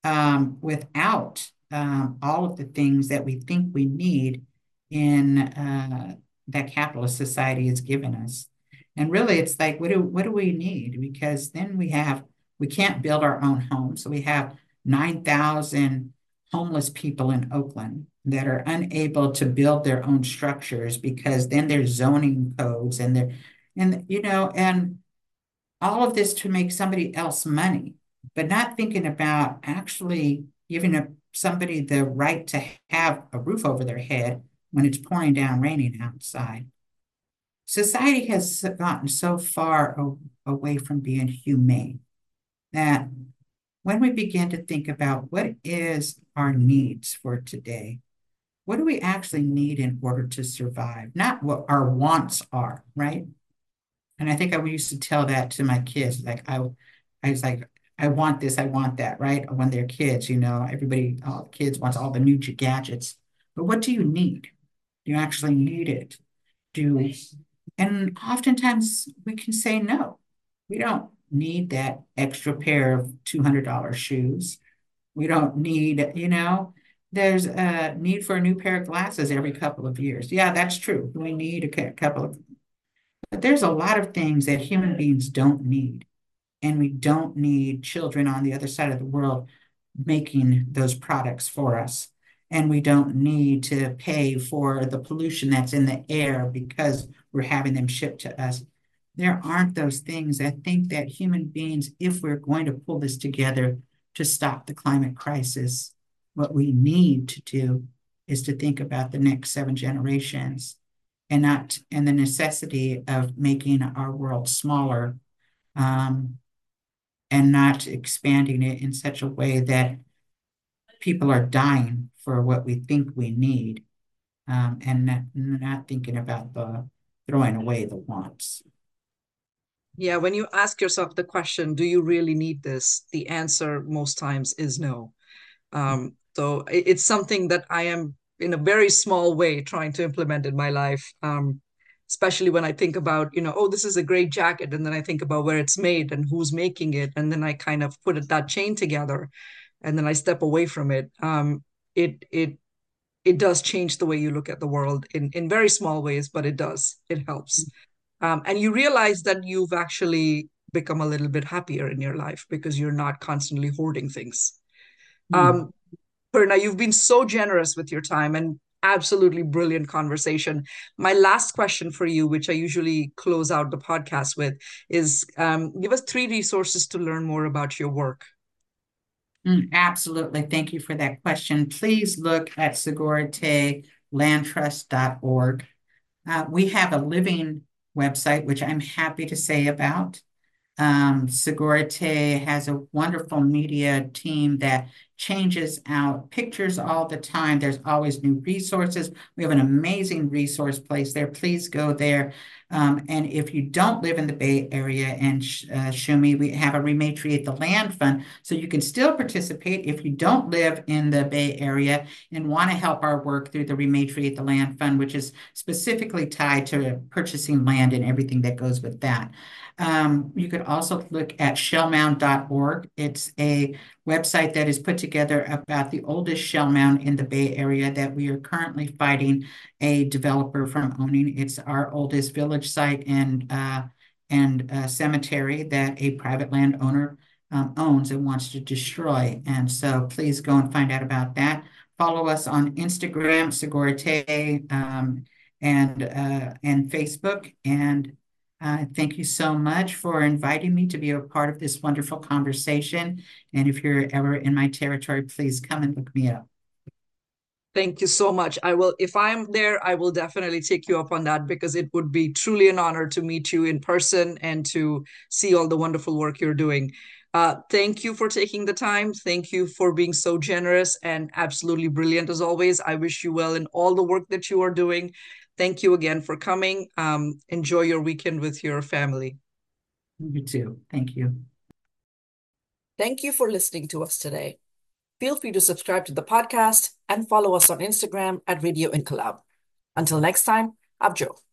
without all of the things that we think we need in that capitalist society has given us. And really, it's like, what do we need? Because then we can't build our own homes. So we have 9,000 homeless people in Oakland that are unable to build their own structures because then there's zoning codes and all of this to make somebody else money, but not thinking about actually giving somebody the right to have a roof over their head when it's pouring down raining outside. Society has gotten so far away from being humane that when we begin to think about what is our needs for today, what do we actually need in order to survive, not what our wants are, right? And I think I used to tell that to my kids, like I was like, I want this, I want that, right? When they're kids, everybody, all the kids wants all the new gadgets, but what do you need? Do you actually need it? Do And oftentimes we can say no. We don't need that extra pair of $200 shoes. We don't need, there's a need for a new pair of glasses every couple of years. Yeah, that's true. We need a couple of, but there's a lot of things that human beings don't need. And we don't need children on the other side of the world making those products for us. And we don't need to pay for the pollution that's in the air because we're having them shipped to us. There aren't those things. I think that human beings, if we're going to pull this together to stop the climate crisis, what we need to do is to think about the next 7 generations and the necessity of making our world smaller, um, and not expanding it in such a way that people are dying for what we think we need, and not thinking about the throwing away the wants. Yeah, when you ask yourself the question, do you really need this? The answer most times is no. So it's something that I am in a very small way trying to implement in my life. Especially when I think about, oh, this is a great jacket, and then I think about where it's made and who's making it, and then I kind of that chain together, and then I step away from it. It does change the way you look at the world in very small ways, but it does. It helps. And you realize that you've actually become a little bit happier in your life because you're not constantly hoarding things. Mm. Um, Perna, you've been so generous with your time and absolutely brilliant conversation. My last question for you, which I usually close out the podcast with, is give us three resources to learn more about your work. Absolutely. Thank you for that question. Please look at seguridtelandtrust.org. We have a living website, which I'm happy to say about. Segurite has a wonderful media team that changes out pictures all the time. There's always new resources. We have an amazing resource place there. Please go there. And if you don't live in the Bay Area and Shumi, we have a Rematriate the Land Fund, so you can still participate if you don't live in the Bay Area and want to help our work through the Rematriate the Land Fund, which is specifically tied to purchasing land and everything that goes with that. You could also look at shellmound.org. It's a website that is put together about the oldest shell mound in the Bay Area that we are currently fighting a developer from owning. It's our oldest village site and cemetery that a private landowner owns and wants to destroy. And so please go and find out about that. Follow us on Instagram, Segurite, and Facebook. And thank you so much for inviting me to be a part of this wonderful conversation. And if you're ever in my territory, please come and look me up. Thank you so much. I will, if I'm there, I will definitely take you up on that because it would be truly an honor to meet you in person and to see all the wonderful work you're doing. Thank you for taking the time. Thank you for being so generous and absolutely brilliant as always. I wish you well in all the work that you are doing. Thank you again for coming. Enjoy your weekend with your family. You too. Thank you. Thank you for listening to us today. Feel free to subscribe to the podcast and follow us on Instagram at Radio Incolab. Until next time, Abjo.